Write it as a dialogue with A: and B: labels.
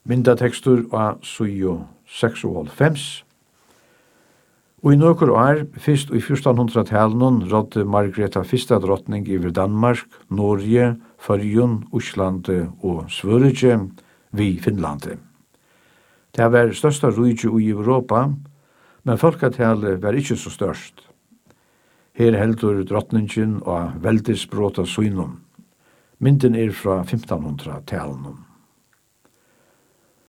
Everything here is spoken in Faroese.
A: Myndatekstur av Sujo 96. Og i nokkur år, fyrst i 1400-talen, rådde Margreta fyrsta drottning iver Danmark, Norge, Førjun, Íslandi og Svøríki vi Finnlandi. Det var størsta rujtje i Europa, men folketallet var ikkje så størst. Her heldur drottningen og veldisbrota synum. Mynden fra 1500-talen.